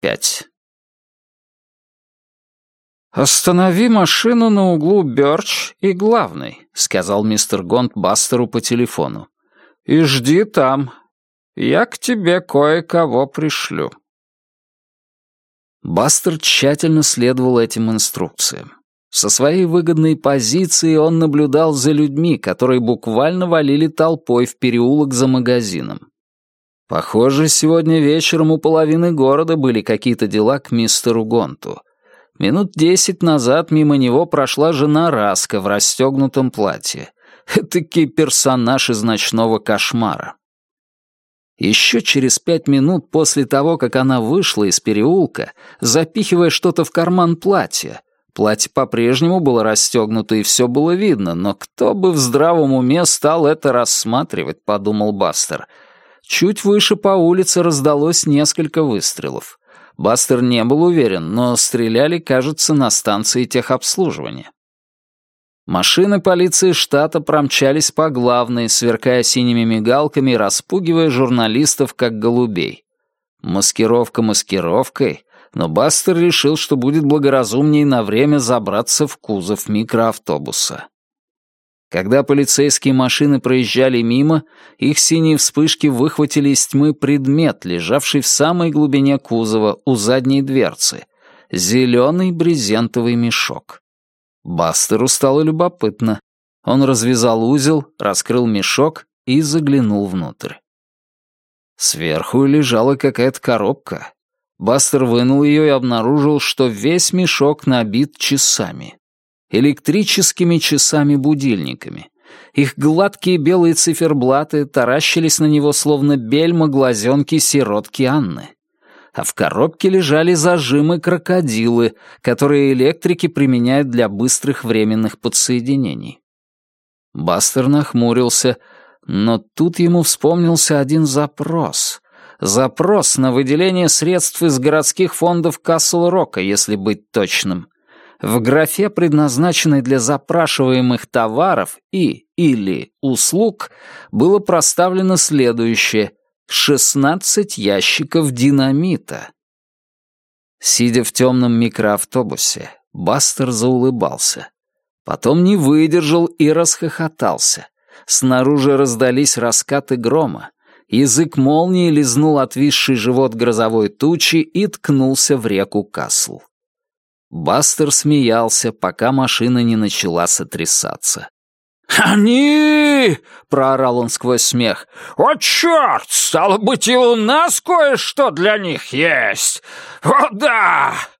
5. «Останови машину на углу Бёрч и Главной», — сказал мистер Гонт Бастеру по телефону. «И жди там. Я к тебе кое-кого пришлю». Бастер тщательно следовал этим инструкциям. Со своей выгодной позиции он наблюдал за людьми, которые буквально валили толпой в переулок за магазином. Похоже, сегодня вечером у половины города были какие-то дела к мистеру Гонту. Минут 10 назад мимо него прошла жена Раска в расстегнутом платье. Этакий персонаж из «Ночного кошмара». Еще через 5 минут после того, как она вышла из переулка, запихивая что-то в карман платья, платье по-прежнему было расстегнуто и все было видно, но кто бы в здравом уме стал это рассматривать, подумал Бастер. Чуть выше по улице раздалось несколько выстрелов. Бастер не был уверен, но стреляли, кажется, на станции техобслуживания. Машины полиции штата промчались по Главной, сверкая синими мигалками и распугивая журналистов, как голубей. Маскировка маскировкой, но Бастер решил, что будет благоразумнее на время забраться в кузов микроавтобуса. Когда полицейские машины проезжали мимо, их синие вспышки выхватили из тьмы предмет, лежавший в самой глубине кузова у задней дверцы — зеленый брезентовый мешок. Бастеру стало любопытно. Он развязал узел, раскрыл мешок и заглянул внутрь. Сверху лежала какая-то коробка. Бастер вынул ее и обнаружил, что весь мешок набит часами. Электрическими часами-будильниками. Их гладкие белые циферблаты таращились на него, словно бельма глазенки сиротки Анны. А в коробке лежали зажимы-крокодилы, которые электрики применяют для быстрых временных подсоединений. Бастер нахмурился, но тут ему вспомнился один запрос. Запрос на выделение средств из городских фондов Касл-Рока, если быть точным. В графе, предназначенной для запрашиваемых товаров и/или услуг, было проставлено следующее: 16 ящиков динамита. Сидя в темном микроавтобусе, Бастер заулыбался. Потом не выдержал и расхохотался. Снаружи раздались раскаты грома. Язык молнии лизнул отвисший живот грозовой тучи и ткнулся в реку Касл. Бастер смеялся, пока машина не начала сотрясаться. «Они!» — проорал он сквозь смех. «О, черт! Стало быть, и у нас кое-что для них есть! О, да!»